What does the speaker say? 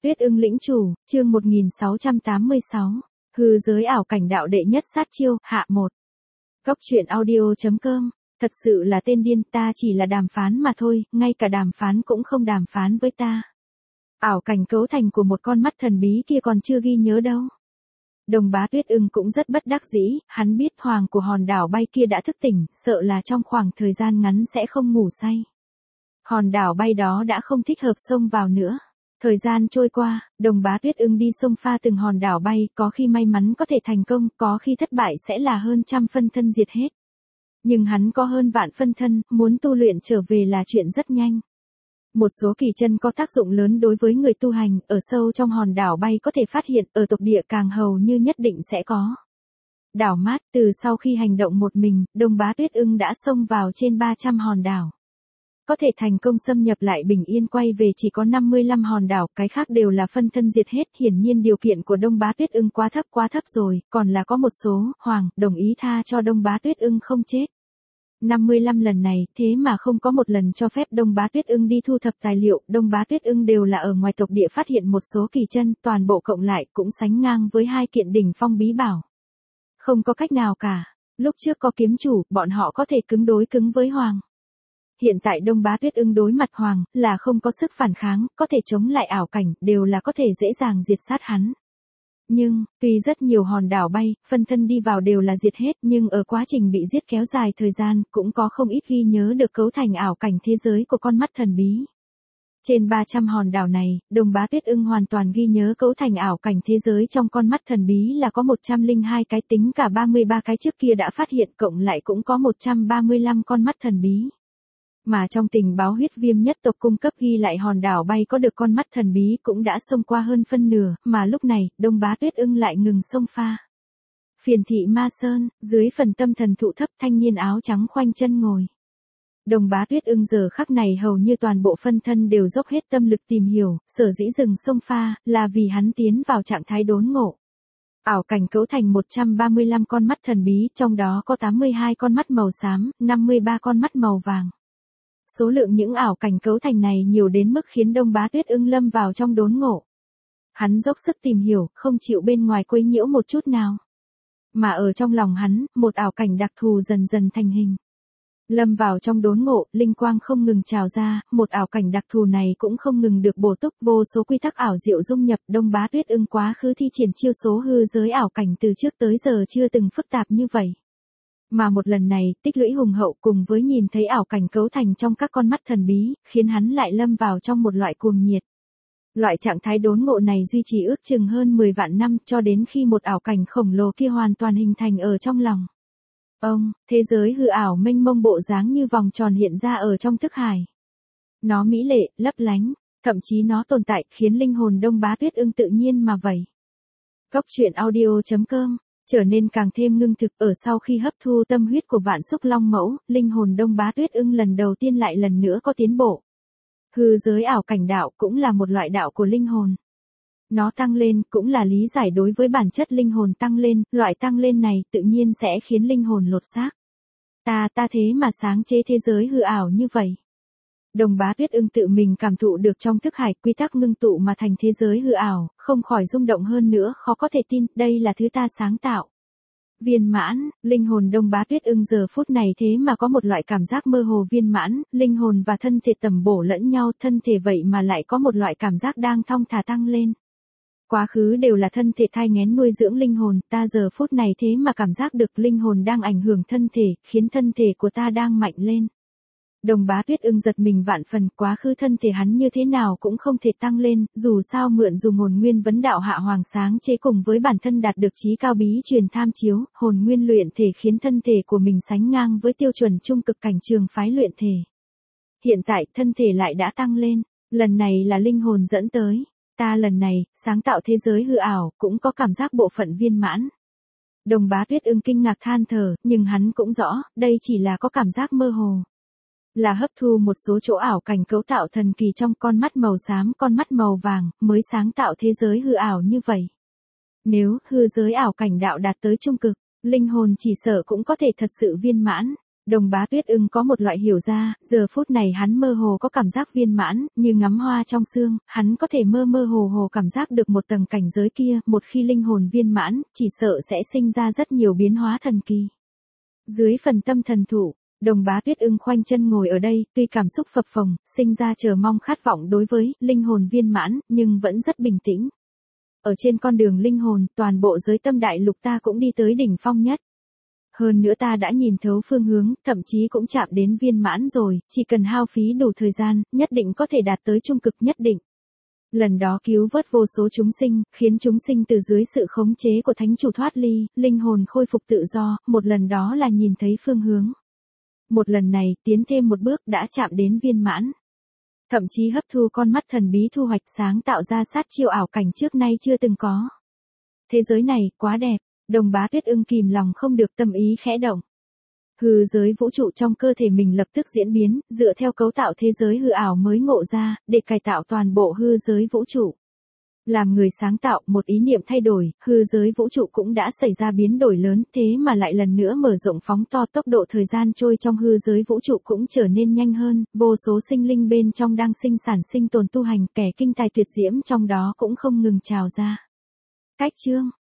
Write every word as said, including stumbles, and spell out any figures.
Tuyết ưng lĩnh chủ, chương một nghìn sáu trăm tám mươi sáu. Hư giới ảo cảnh đạo đệ nhất sát chiêu, hạ một. Góc truyện audio.com. Thật sự là tên điên, ta chỉ là đàm phán mà thôi, ngay cả đàm phán cũng không đàm phán với ta. Ảo cảnh cấu thành của một con mắt thần bí kia còn chưa ghi nhớ đâu. Đồng bá Tuyết ưng cũng rất bất đắc dĩ, hắn biết hoàng của hòn đảo bay kia đã thức tỉnh, sợ là trong khoảng thời gian ngắn sẽ không ngủ say. Hòn đảo bay đó đã không thích hợp xông vào nữa. Thời gian trôi qua, đồng bá Tuyết ưng đi xông pha từng hòn đảo bay, có khi may mắn có thể thành công, có khi thất bại sẽ là hơn trăm phân thân diệt hết. Nhưng hắn có hơn vạn phân thân, muốn tu luyện trở về là chuyện rất nhanh. Một số kỳ chân có tác dụng lớn đối với người tu hành, ở sâu trong hòn đảo bay có thể phát hiện, ở tộc địa càng hầu như nhất định sẽ có. Đảo mát, từ sau khi hành động một mình, đồng bá Tuyết ưng đã xông vào trên ba trăm hòn đảo. Có thể thành công xâm nhập lại bình yên quay về chỉ có năm mươi lăm hòn đảo, cái khác đều là phân thân diệt hết. Hiển nhiên điều kiện của Đông Bá Tuyết ưng quá thấp quá thấp rồi, còn là có một số, hoàng, đồng ý tha cho Đông Bá Tuyết ưng không chết. năm mươi lăm lần này, thế mà không có một lần cho phép Đông Bá Tuyết ưng đi thu thập tài liệu, Đông Bá Tuyết ưng đều là ở ngoài tộc địa phát hiện một số kỳ chân, toàn bộ cộng lại cũng sánh ngang với hai kiện đỉnh phong bí bảo. Không có cách nào cả, lúc trước có kiếm chủ, bọn họ có thể cứng đối cứng với hoàng. Hiện tại Đông Bá Tuyết ưng đối mặt hoàng, là không có sức phản kháng, có thể chống lại ảo cảnh, đều là có thể dễ dàng diệt sát hắn. Nhưng, tuy rất nhiều hòn đảo bay, phân thân đi vào đều là diệt hết, nhưng ở quá trình bị giết kéo dài thời gian, cũng có không ít ghi nhớ được cấu thành ảo cảnh thế giới của con mắt thần bí. Trên ba trăm hòn đảo này, Đông Bá Tuyết ưng hoàn toàn ghi nhớ cấu thành ảo cảnh thế giới trong con mắt thần bí là có một trăm lẻ hai cái, tính cả ba mươi ba cái trước kia đã phát hiện, cộng lại cũng có một trăm ba mươi lăm con mắt thần bí. Mà trong tình báo huyết viêm nhất tộc cung cấp ghi lại hòn đảo bay có được con mắt thần bí cũng đã xông qua hơn phân nửa, mà lúc này, Đông Bá Tuyết ưng lại ngừng xông pha. Phiền thị ma sơn, dưới phần tâm thần thụ thấp, thanh niên áo trắng khoanh chân ngồi. Đông Bá Tuyết ưng giờ khắc này hầu như toàn bộ phân thân đều dốc hết tâm lực tìm hiểu, sở dĩ dừng xông pha, là vì hắn tiến vào trạng thái đốn ngộ. Ảo cảnh cấu thành một trăm ba mươi lăm con mắt thần bí, trong đó có tám mươi hai con mắt màu xám, năm mươi ba con mắt màu vàng. Số lượng những ảo cảnh cấu thành này nhiều đến mức khiến Đông Bá Tuyết ưng lâm vào trong đốn ngộ. Hắn dốc sức tìm hiểu, không chịu bên ngoài quấy nhiễu một chút nào. Mà ở trong lòng hắn, một ảo cảnh đặc thù dần dần thành hình. Lâm vào trong đốn ngộ, linh quang không ngừng trào ra, một ảo cảnh đặc thù này cũng không ngừng được bổ túc, vô số quy tắc ảo diệu dung nhập. Đông Bá Tuyết ưng quá khứ thi triển chiêu số hư giới ảo cảnh từ trước tới giờ chưa từng phức tạp như vậy. Mà một lần này, tích lũy hùng hậu cùng với nhìn thấy ảo cảnh cấu thành trong các con mắt thần bí, khiến hắn lại lâm vào trong một loại cuồng nhiệt. Loại trạng thái đốn ngộ này duy trì ước chừng hơn mười vạn năm, cho đến khi một ảo cảnh khổng lồ kia hoàn toàn hình thành ở trong lòng. Ông, thế giới hư ảo mênh mông bộ dáng như vòng tròn hiện ra ở trong thức hải. Nó mỹ lệ, lấp lánh, thậm chí nó tồn tại, khiến linh hồn Đông Bá Tuyết ưng tự nhiên mà vậy. Góc truyện audio.com trở nên càng thêm ngưng thực. Ở sau khi hấp thu tâm huyết của vạn xúc long mẫu, linh hồn Đông Bá Tuyết ưng lần đầu tiên lại lần nữa có tiến bộ. Hư giới ảo cảnh đạo cũng là một loại đạo của linh hồn. Nó tăng lên cũng là lý giải đối với bản chất linh hồn tăng lên, loại tăng lên này tự nhiên sẽ khiến linh hồn lột xác. Ta ta thế mà sáng chế thế giới hư ảo như vậy. Đông Bá Tuyết ưng tự mình cảm thụ được trong thức hải quy tắc ngưng tụ mà thành thế giới hư ảo, không khỏi rung động hơn nữa, khó có thể tin, đây là thứ ta sáng tạo. Viên mãn, linh hồn Đông Bá Tuyết ưng giờ phút này thế mà có một loại cảm giác mơ hồ viên mãn, linh hồn và thân thể tầm bổ lẫn nhau, thân thể vậy mà lại có một loại cảm giác đang thong thả tăng lên. Quá khứ đều là thân thể thai nghén nuôi dưỡng linh hồn, ta giờ phút này thế mà cảm giác được linh hồn đang ảnh hưởng thân thể, khiến thân thể của ta đang mạnh lên. Đông Bá Tuyết ưng giật mình vạn phần, quá khứ thân thể hắn như thế nào cũng không thể tăng lên, dù sao mượn dùng hồn nguyên vấn đạo hạ hoàng sáng chế cùng với bản thân đạt được chí cao bí truyền tham chiếu, hồn nguyên luyện thể khiến thân thể của mình sánh ngang với tiêu chuẩn trung cực cảnh trường phái luyện thể. Hiện tại thân thể lại đã tăng lên, lần này là linh hồn dẫn tới, ta lần này, sáng tạo thế giới hư ảo, cũng có cảm giác bộ phận viên mãn. Đông Bá Tuyết ưng kinh ngạc than thở, nhưng hắn cũng rõ, đây chỉ là có cảm giác mơ hồ. Là hấp thu một số chỗ ảo cảnh cấu tạo thần kỳ trong con mắt màu xám, con mắt màu vàng, mới sáng tạo thế giới hư ảo như vậy. Nếu hư giới ảo cảnh đạo đạt tới trung cực, linh hồn chỉ sợ cũng có thể thật sự viên mãn. Đồng Bá Tuyết Ưng có một loại hiểu ra, giờ phút này hắn mơ hồ có cảm giác viên mãn, như ngắm hoa trong sương, hắn có thể mơ mơ hồ hồ cảm giác được một tầng cảnh giới kia, một khi linh hồn viên mãn, chỉ sợ sẽ sinh ra rất nhiều biến hóa thần kỳ. Dưới phần tâm thần thụ, Đồng Bá Tuyết Ưng khoanh chân ngồi ở đây, tuy cảm xúc phập phồng, sinh ra chờ mong khát vọng đối với linh hồn viên mãn, nhưng vẫn rất bình tĩnh. Ở trên con đường linh hồn, toàn bộ giới tâm đại lục ta cũng đi tới đỉnh phong nhất. Hơn nữa ta đã nhìn thấu phương hướng, thậm chí cũng chạm đến viên mãn rồi, chỉ cần hao phí đủ thời gian, nhất định có thể đạt tới trung cực nhất định. Lần đó cứu vớt vô số chúng sinh, khiến chúng sinh từ dưới sự khống chế của thánh chủ thoát ly, linh hồn khôi phục tự do, một lần đó là nhìn thấy phương hướng. Một lần này, tiến thêm một bước đã chạm đến viên mãn. Thậm chí hấp thu con mắt thần bí thu hoạch sáng tạo ra sát chiêu ảo cảnh trước nay chưa từng có. Thế giới này, quá đẹp, Đồng Bá Tuyết Ưng kìm lòng không được tâm ý khẽ động. Hư giới vũ trụ trong cơ thể mình lập tức diễn biến, dựa theo cấu tạo thế giới hư ảo mới ngộ ra, để cải tạo toàn bộ hư giới vũ trụ. Làm người sáng tạo, một ý niệm thay đổi, hư giới vũ trụ cũng đã xảy ra biến đổi lớn, thế mà lại lần nữa mở rộng phóng to, tốc độ thời gian trôi trong hư giới vũ trụ cũng trở nên nhanh hơn, vô số sinh linh bên trong đang sinh sản sinh tồn tu hành, kẻ kinh tài tuyệt diễm trong đó cũng không ngừng trào ra. Cách chương